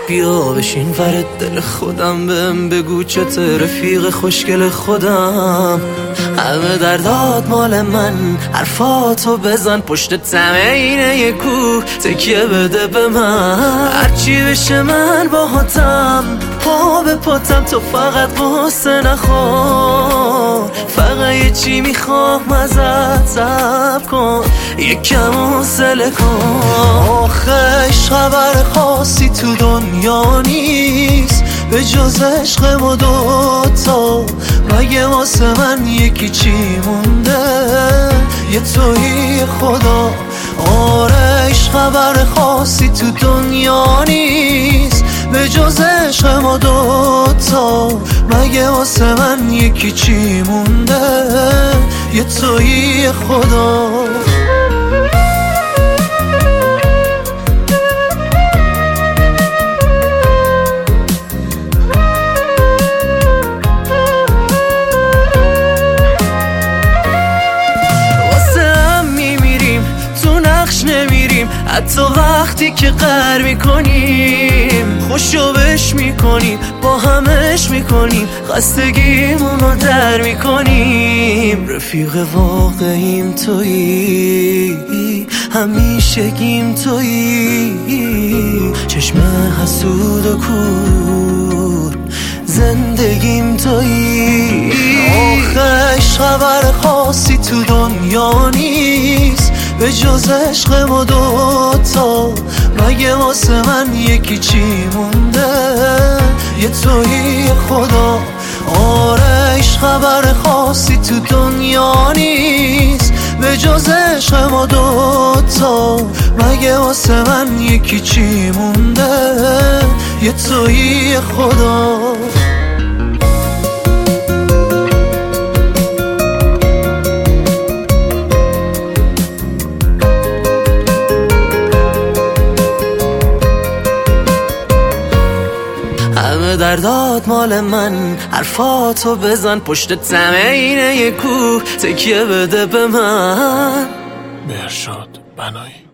بیا بشین ورد دل خودم، بهم بگو چته رفیق خوشگل خودم. همه دردات مال من، حرفاتو بزن پشت تمینه یه کوه، تکیه بده به من. هرچی بشه من باهاتم، پا به پاتم، تو فقط قصه نخور. فقط یه چی میخوام ازت، صبر کن یکم حوصله کن. آخش خبر خاصی تو دنیا نیست به جز عشق ما دوتا، مگه واسه من یکی چی مونده؟ یه تویی خدا. آرش خبر خاصی تو دنیا نیست به جز عشق ما دوتا، مگه واسه من یکی چی مونده؟ یه تویی خدا. حتی وقتی که قهر میکنیم، خوشوبش میکنیم، با همش میکنیم، خستگیمونو در میکنیم. رفیق واقعیم تویی، همیشگیم تویی، چشم حسود و کور، زندگیم تویی. آخش خبر خاصی تو دنیا نیست به جز عشق ما دوتا، مگه واسه من یکی چی مونده؟ یه تویی خدا. آرش خبر خاصی تو دنیا نیست به جز عشق ما دوتا، مگه واسه من یکی چی مونده؟ یه تویی خدا. همه دردات مال من، حرفاتو بزن پشت تمینه یه کوه، تکیه بده به من. مهرشاد بنایی.